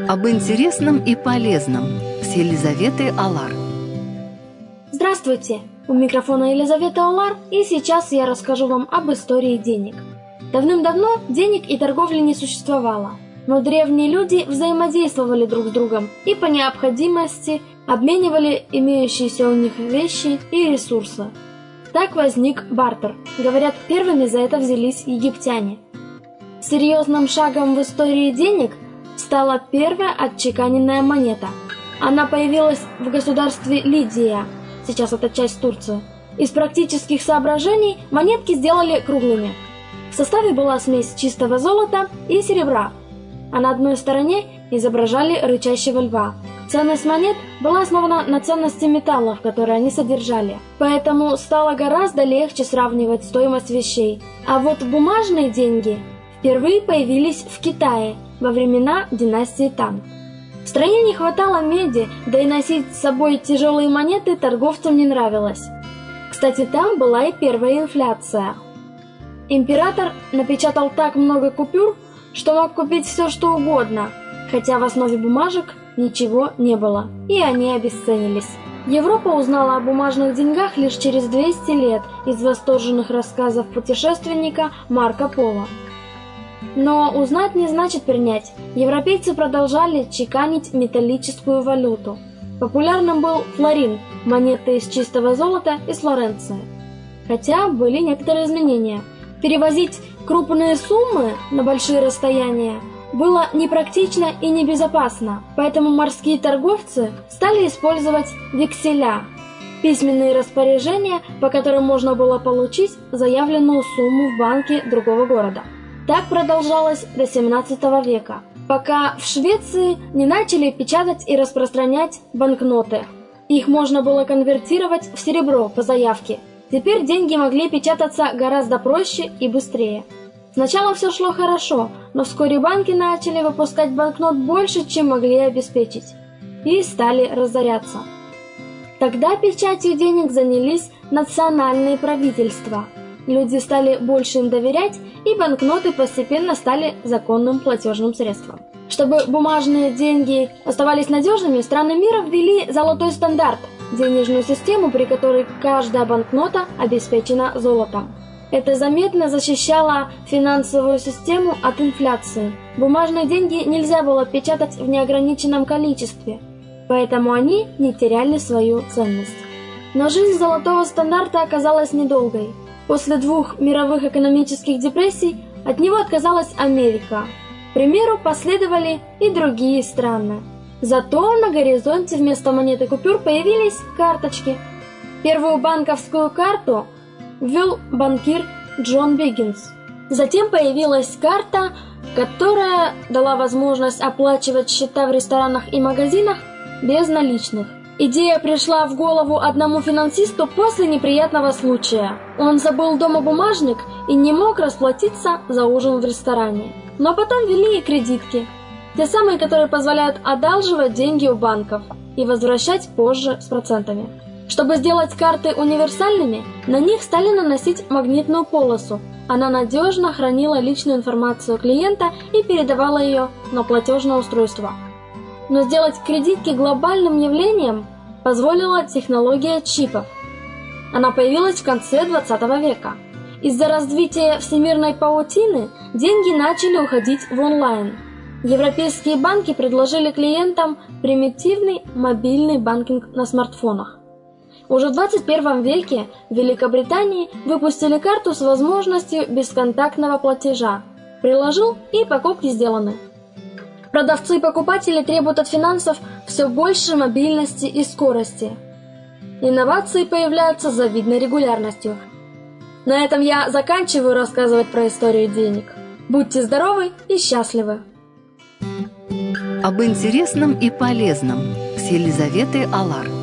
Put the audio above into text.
Об интересном и полезном с Елизаветой Алар. Здравствуйте! У микрофона Елизавета Алар, и сейчас я расскажу вам об истории денег. Давным-давно денег и торговли не существовало, но древние люди взаимодействовали друг с другом и по необходимости обменивали имеющиеся у них вещи и ресурсы. Так возник бартер. Говорят, первыми за это взялись египтяне. Серьезным шагом в истории денег стала первая отчеканенная монета. Она появилась в государстве Лидия, сейчас это часть Турции. Из практических соображений монетки сделали круглыми. В составе была смесь чистого золота и серебра, а на одной стороне изображали рычащего льва. Ценность монет была основана на ценности металлов, которые они содержали, поэтому стало гораздо легче сравнивать стоимость вещей. А вот бумажные деньги впервые появились в Китае во времена династии Тан. В стране не хватало меди, да и носить с собой тяжелые монеты торговцам не нравилось. Кстати, там была и первая инфляция. Император напечатал так много купюр, что мог купить все, что угодно, хотя в основе бумажек ничего не было, и они обесценились. Европа узнала о бумажных деньгах лишь через 200 лет из восторженных рассказов путешественника Марко Поло. Но узнать не значит принять. Европейцы продолжали чеканить металлическую валюту. Популярным был флорин, монета из чистого золота из Флоренции. Хотя были некоторые изменения. Перевозить крупные суммы на большие расстояния было непрактично и небезопасно, поэтому морские торговцы стали использовать векселя, письменные распоряжения, по которым можно было получить заявленную сумму в банке другого города. Так продолжалось до 17 века, пока в Швеции не начали печатать и распространять банкноты. Их можно было конвертировать в серебро по заявке. Теперь деньги могли печататься гораздо проще и быстрее. Сначала все шло хорошо, но вскоре банки начали выпускать банкнот больше, чем могли обеспечить, и стали разоряться. Тогда печатью денег занялись национальные правительства. Люди стали больше им доверять, и банкноты постепенно стали законным платежным средством. Чтобы бумажные деньги оставались надежными, страны мира ввели золотой стандарт – денежную систему, при которой каждая банкнота обеспечена золотом. Это заметно защищало финансовую систему от инфляции. Бумажные деньги нельзя было печатать в неограниченном количестве, поэтому они не теряли свою ценность. Но жизнь золотого стандарта оказалась недолгой. После 2 мировых экономических депрессий от него отказалась Америка. К примеру, последовали и другие страны. Зато на горизонте вместо монет и купюр появились карточки. Первую банковскую карту ввел банкир Джон Биггинс. Затем появилась карта, которая дала возможность оплачивать счета в ресторанах и магазинах без наличных. Идея пришла в голову одному финансисту после неприятного случая. Он забыл дома бумажник и не мог расплатиться за ужин в ресторане. Но потом ввели и кредитки. Те самые, которые позволяют одалживать деньги у банков и возвращать позже с процентами. Чтобы сделать карты универсальными, на них стали наносить магнитную полосу. Она надежно хранила личную информацию клиента и передавала ее на платежное устройство. Но сделать кредитки глобальным явлением позволила технология чипов. Она появилась в конце 20 века. Из-за развития всемирной паутины деньги начали уходить в онлайн. Европейские банки предложили клиентам примитивный мобильный банкинг на смартфонах. Уже в 21 веке в Великобритании выпустили карту с возможностью бесконтактного платежа. Приложил, и покупки сделаны. Продавцы и покупатели требуют от финансов все больше мобильности и скорости. Инновации появляются с завидной регулярностью. На этом я заканчиваю рассказывать про историю денег. Будьте здоровы и счастливы! Об интересном и полезном с Елизаветой Алар.